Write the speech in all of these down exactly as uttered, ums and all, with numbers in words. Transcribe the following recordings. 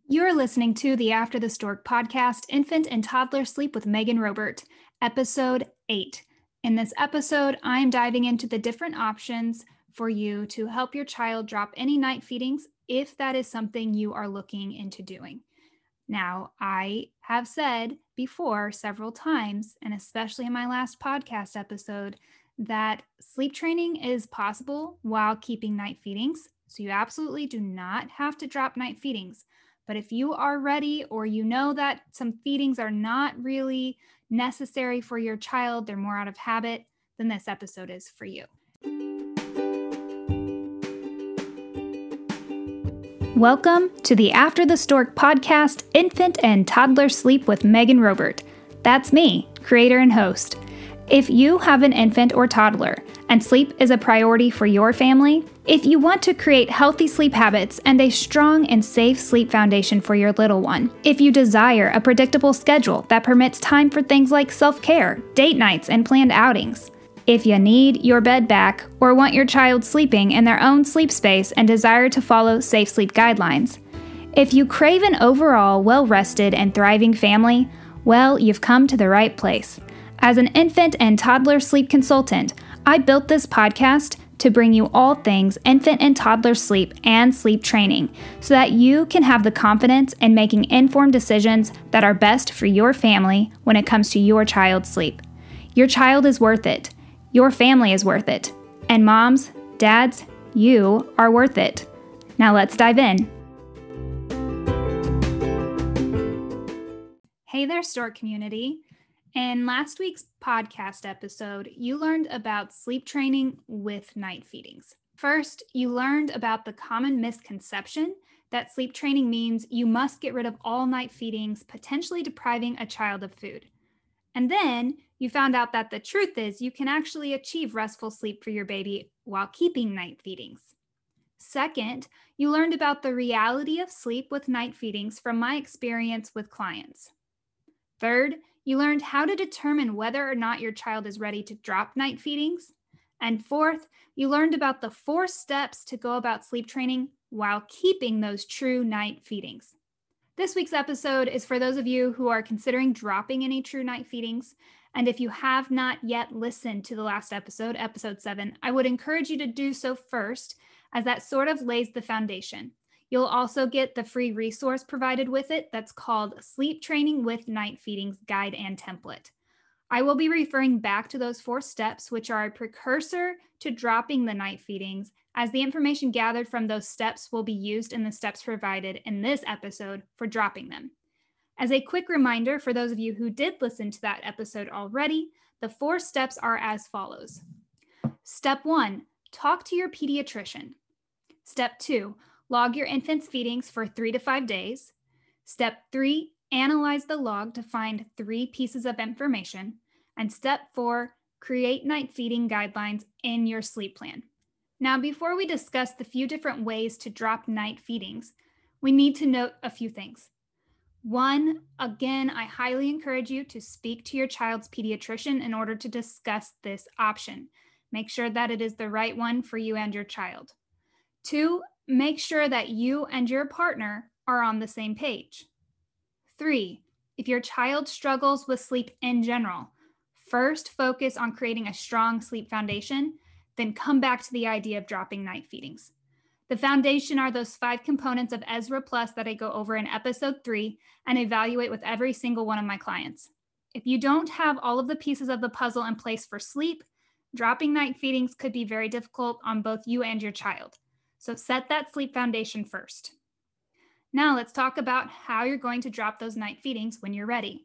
You're listening to the After the Stork podcast, Infant and Toddler Sleep with Megan Robert, episode eight. In this episode, I'm diving into the different options for you to help your child drop any night feedings if that is something you are looking into doing. Now, I have said before several times, and especially in my last podcast episode, that sleep training is possible while keeping night feedings. So you absolutely do not have to drop night feedings. But if you are ready, or you know that some feedings are not really necessary for your child, they're more out of habit, then this episode is for you. Welcome to the After the Stork podcast, Infant and Toddler Sleep with Megan Robert. That's me, creator and host. If you have an infant or toddler and sleep is a priority for your family, if you want to create healthy sleep habits and a strong and safe sleep foundation for your little one, if you desire a predictable schedule that permits time for things like self-care, date nights, and planned outings, if you need your bed back or want your child sleeping in their own sleep space and desire to follow safe sleep guidelines, if you crave an overall well-rested and thriving family, well, you've come to the right place. As an infant and toddler sleep consultant, I built this podcast to bring you all things infant and toddler sleep and sleep training so that you can have the confidence in making informed decisions that are best for your family when it comes to your child's sleep. Your child is worth it. Your family is worth it. And moms, dads, you are worth it. Now let's dive in. Hey there, Stork community. In last week's podcast episode, you learned about sleep training with night feedings. First, you learned about the common misconception that sleep training means you must get rid of all night feedings, potentially depriving a child of food. And then you found out that the truth is you can actually achieve restful sleep for your baby while keeping night feedings. Second, you learned about the reality of sleep with night feedings from my experience with clients. Third, you learned how to determine whether or not your child is ready to drop night feedings. And fourth, you learned about the four steps to go about sleep training while keeping those true night feedings. This week's episode is for those of you who are considering dropping any true night feedings. And if you have not yet listened to the last episode, episode seven, I would encourage you to do so first, as that sort of lays the foundation. You'll also get the free resource provided with it that's called Sleep Training with Night Feedings Guide and Template. I will be referring back to those four steps, which are a precursor to dropping the night feedings, as the information gathered from those steps will be used in the steps provided in this episode for dropping them. As a quick reminder for those of you who did listen to that episode already, the four steps are as follows. Step one, talk to your pediatrician. Step two, log your infant's feedings for three to five days. Step three, analyze the log to find three pieces of information. And step four, create night feeding guidelines in your sleep plan. Now, before we discuss the few different ways to drop night feedings, we need to note a few things. One, again, I highly encourage you to speak to your child's pediatrician in order to discuss this option. Make sure that it is the right one for you and your child. Two, make sure that you and your partner are on the same page. Three, if your child struggles with sleep in general, first focus on creating a strong sleep foundation, then come back to the idea of dropping night feedings. The foundation are those five components of Ezra Plus that I go over in episode three and evaluate with every single one of my clients. If you don't have all of the pieces of the puzzle in place for sleep, dropping night feedings could be very difficult on both you and your child. So set that sleep foundation first. Now let's talk about how you're going to drop those night feedings when you're ready.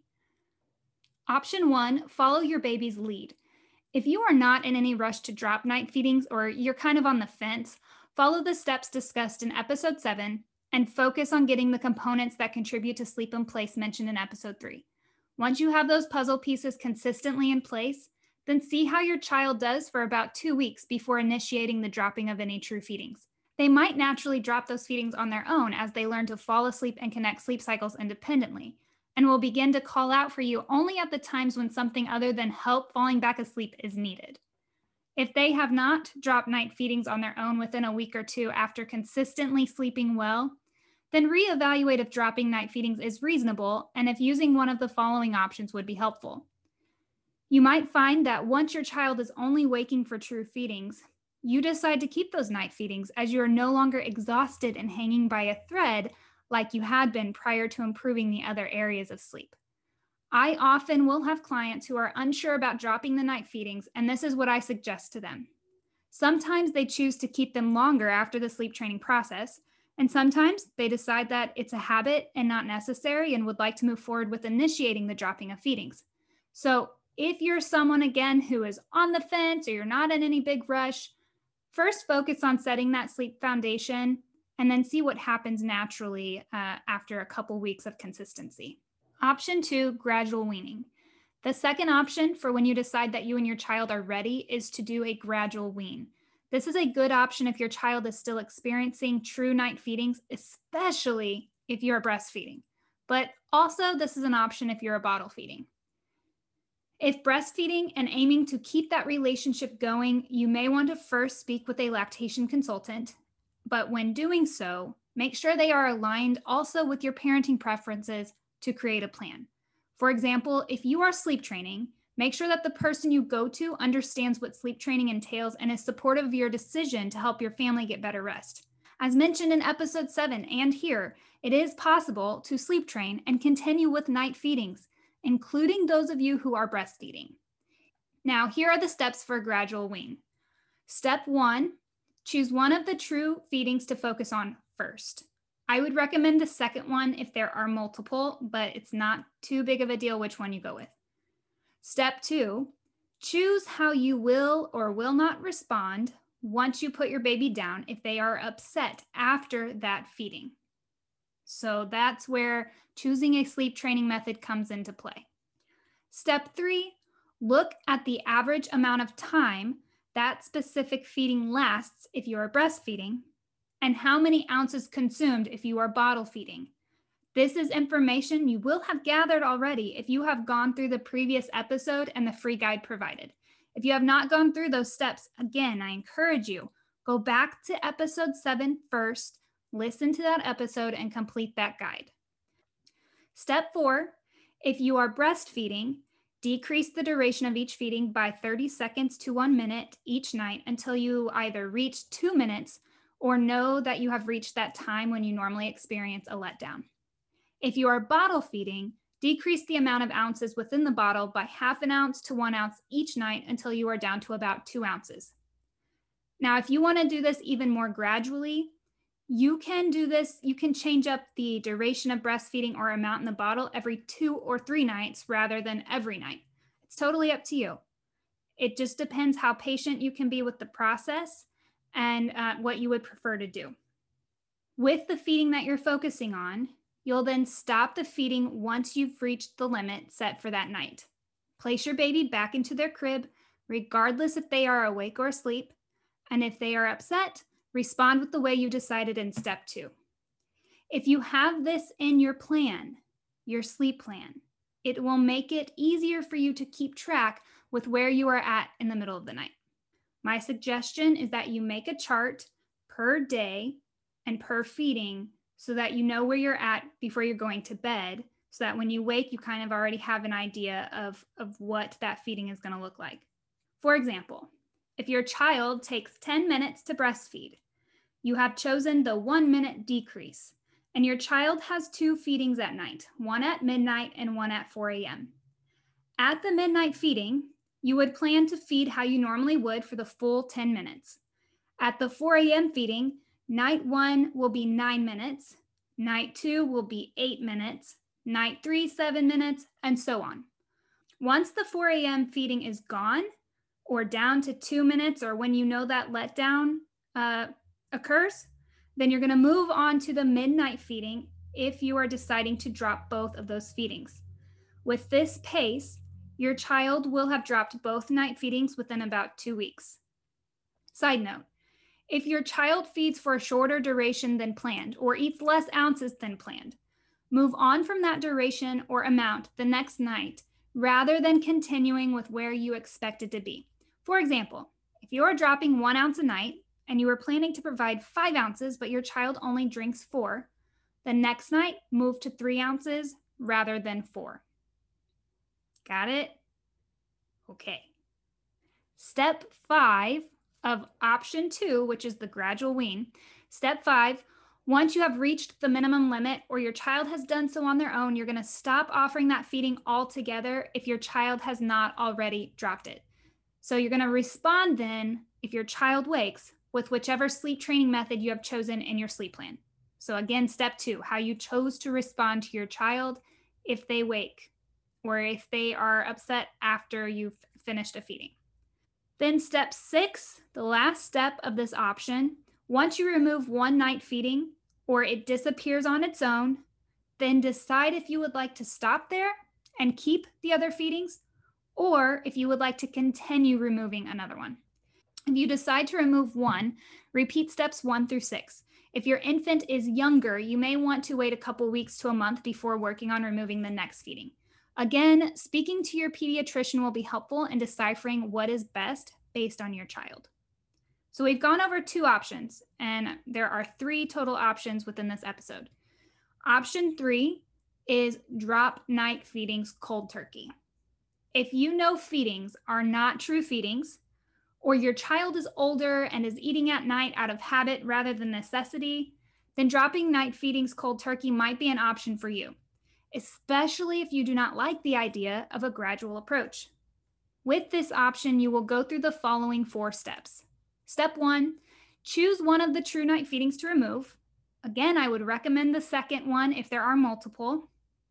Option one, follow your baby's lead. If you are not in any rush to drop night feedings or you're kind of on the fence, follow the steps discussed in episode seven and focus on getting the components that contribute to sleep in place mentioned in episode three. Once you have those puzzle pieces consistently in place, then see how your child does for about two weeks before initiating the dropping of any true feedings. They might naturally drop those feedings on their own as they learn to fall asleep and connect sleep cycles independently, and will begin to call out for you only at the times when something other than help falling back asleep is needed. If they have not dropped night feedings on their own within a week or two after consistently sleeping well, then reevaluate if dropping night feedings is reasonable and if using one of the following options would be helpful. You might find that once your child is only waking for true feedings, you decide to keep those night feedings as you are no longer exhausted and hanging by a thread like you had been prior to improving the other areas of sleep. I often will have clients who are unsure about dropping the night feedings, and this is what I suggest to them. Sometimes they choose to keep them longer after the sleep training process, and sometimes they decide that it's a habit and not necessary and would like to move forward with initiating the dropping of feedings. So if you're someone, again, who is on the fence or you're not in any big rush, first focus on setting that sleep foundation and then see what happens naturally uh, after a couple weeks of consistency. Option two, gradual weaning. The second option for when you decide that you and your child are ready is to do a gradual wean. This is a good option if your child is still experiencing true night feedings, especially if you're breastfeeding. But also, this is an option if you're a bottle feeding. If breastfeeding and aiming to keep that relationship going, you may want to first speak with a lactation consultant, but when doing so, make sure they are aligned also with your parenting preferences to create a plan. For example, if you are sleep training, make sure that the person you go to understands what sleep training entails and is supportive of your decision to help your family get better rest. As mentioned in episode seven and here, it is possible to sleep train and continue with night feedings, including those of you who are breastfeeding. Now, here are the steps for a gradual wean. Step one, choose one of the true feedings to focus on first. I would recommend the second one if there are multiple, but it's not too big of a deal which one you go with. Step two, choose how you will or will not respond once you put your baby down if they are upset after that feeding. So that's where choosing a sleep training method comes into play. Step three, look at the average amount of time that specific feeding lasts if you are breastfeeding and how many ounces consumed if you are bottle feeding. This is information you will have gathered already if you have gone through the previous episode and the free guide provided. If you have not gone through those steps, again, I encourage you, go back to episode seven first, listen to that episode and complete that guide. Step four, if you are breastfeeding, decrease the duration of each feeding by thirty seconds to one minute each night until you either reach two minutes or know that you have reached that time when you normally experience a letdown. If you are bottle feeding, decrease the amount of ounces within the bottle by half an ounce to one ounce each night until you are down to about two ounces. Now, if you want to do this even more gradually, you can do this, you can change up the duration of breastfeeding or amount in the bottle every two or three nights rather than every night. It's totally up to you. It just depends how patient you can be with the process and uh, what you would prefer to do. With the feeding that you're focusing on, you'll then stop the feeding once you've reached the limit set for that night. Place your baby back into their crib, regardless if they are awake or asleep, and if they are upset, respond with the way you decided in step two. If you have this in your plan, your sleep plan, it will make it easier for you to keep track with where you are at in the middle of the night. My suggestion is that you make a chart per day and per feeding so that you know where you're at before you're going to bed, so that when you wake, you kind of already have an idea of, of what that feeding is going to look like. For example, if your child takes ten minutes to breastfeed, you have chosen the one minute decrease, and your child has two feedings at night, one at midnight and one at four a.m. At the midnight feeding, you would plan to feed how you normally would for the full ten minutes. At the four a.m. feeding, night one will be nine minutes, night two will be eight minutes, night three, seven minutes, and so on. Once the four a.m. feeding is gone or down to two minutes, or when you know that letdown uh, occurs, then you're going to move on to the midnight feeding if you are deciding to drop both of those feedings. With this pace, your child will have dropped both night feedings within about two weeks. Side note, if your child feeds for a shorter duration than planned or eats less ounces than planned, move on from that duration or amount the next night rather than continuing with where you expected to be. For example, if you are dropping one ounce a night and you are planning to provide five ounces, but your child only drinks four, The next night, move to three ounces rather than four. Got it? Okay. Step five of option two, which is the gradual wean. Step five, once you have reached the minimum limit or your child has done so on their own, you're going to stop offering that feeding altogether if your child has not already dropped it. So you're going to respond then, if your child wakes, with whichever sleep training method you have chosen in your sleep plan. So again, step two, how you chose to respond to your child if they wake or if they are upset after you've finished a feeding. Then step six, the last step of this option, once you remove one night feeding or it disappears on its own, then decide if you would like to stop there and keep the other feedings, or if you would like to continue removing another one. If you decide to remove one, repeat steps one through six. If your infant is younger, you may want to wait a couple weeks to a month before working on removing the next feeding. Again, speaking to your pediatrician will be helpful in deciphering what is best based on your child. So we've gone over two options, and there are three total options within this episode. Option three is drop night feedings cold turkey. If you know feedings are not true feedings, or your child is older and is eating at night out of habit rather than necessity, then dropping night feedings cold turkey might be an option for you, especially if you do not like the idea of a gradual approach. With this option, you will go through the following four steps. Step one, choose one of the true night feedings to remove. Again, I would recommend the second one if there are multiple.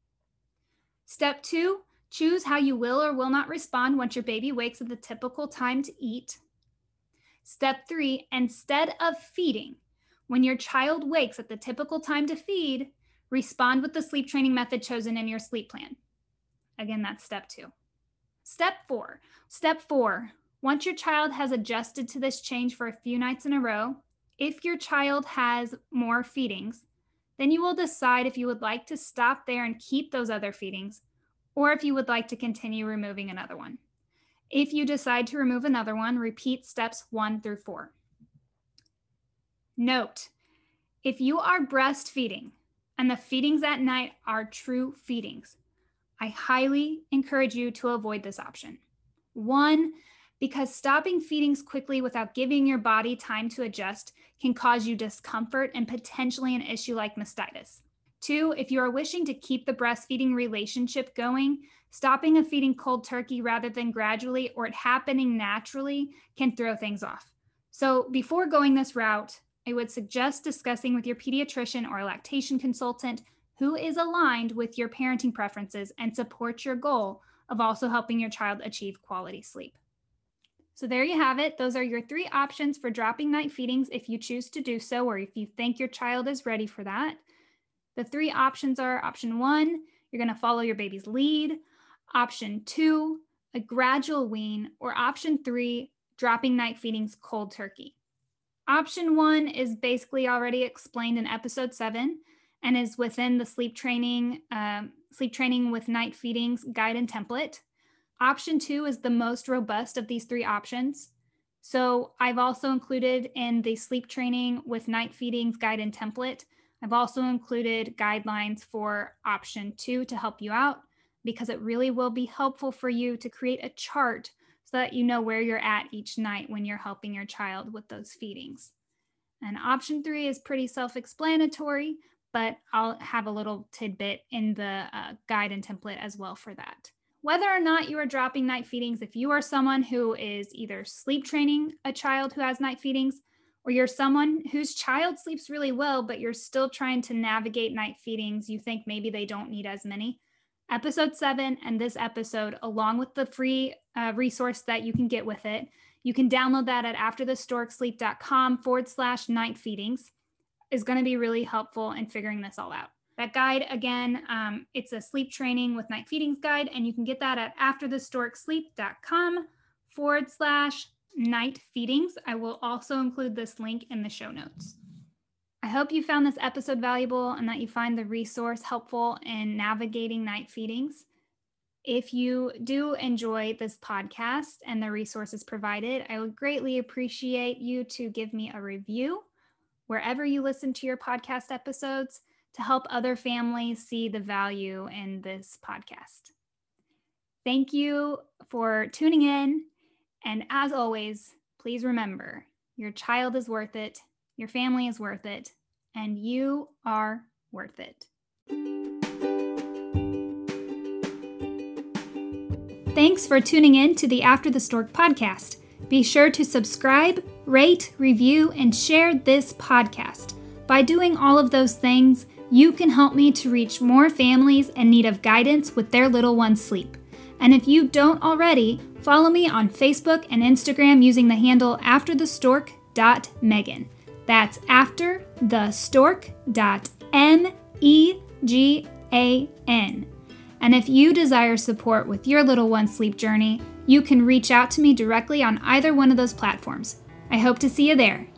Step two, choose how you will or will not respond once your baby wakes at the typical time to eat. Step three, instead of feeding, when your child wakes at the typical time to feed, respond with the sleep training method chosen in your sleep plan. Again, that's step two. Step four. Step four, once your child has adjusted to this change for a few nights in a row, if your child has more feedings, then you will decide if you would like to stop there and keep those other feedings, or if you would like to continue removing another one. If you decide to remove another one, repeat steps one through four. Note, if you are breastfeeding and the feedings at night are true feedings, I highly encourage you to avoid this option. One, because stopping feedings quickly without giving your body time to adjust can cause you discomfort and potentially an issue like mastitis. Two, if you are wishing to keep the breastfeeding relationship going, stopping a feeding cold turkey rather than gradually or it happening naturally can throw things off. So before going this route, I would suggest discussing with your pediatrician or lactation consultant who is aligned with your parenting preferences and supports your goal of also helping your child achieve quality sleep. So there you have it. Those are your three options for dropping night feedings if you choose to do so, or if you think your child is ready for that. The three options are option one, you're going to follow your baby's lead. Option two, a gradual wean, or option three, dropping night feedings cold turkey. Option one is basically already explained in episode seven and is within the sleep training, um, sleep training with night feedings guide and template. Option two is the most robust of these three options. So I've also included in the sleep training with night feedings guide and template, I've also included guidelines for option two to help you out, because it really will be helpful for you to create a chart so that you know where you're at each night when you're helping your child with those feedings. And option three is pretty self-explanatory, but I'll have a little tidbit in the uh, guide and template as well for that. Whether or not you are dropping night feedings, if you are someone who is either sleep training a child who has night feedings, or you're someone whose child sleeps really well, but you're still trying to navigate night feedings, you think maybe they don't need as many, episode seven and this episode, along with the free uh, resource that you can get with it, you can download that at afterthestorksleep.com forward slash night feedings, is going to be really helpful in figuring this all out. That guide, again, um, it's a sleep training with night feedings guide, and you can get that at afterthestorksleep.com forward slash night feedings. I will also include this link in the show notes. I hope you found this episode valuable and that you find the resource helpful in navigating night feedings. If you do enjoy this podcast and the resources provided, I would greatly appreciate you to give me a review wherever you listen to your podcast episodes. to help other families see the value in this podcast. Thank you for tuning in. And as always, please remember, your child is worth it, your family is worth it, and you are worth it. Thanks for tuning in to the After the Stork podcast. Be sure to subscribe, rate, review, and share this podcast. By doing all of those things, you can help me to reach more families in need of guidance with their little one's sleep. And if you don't already, follow me on Facebook and Instagram using the handle after the stork dot megan. That's after the stork dot M E G A N. And if you desire support with your little one's sleep journey, you can reach out to me directly on either one of those platforms. I hope to see you there.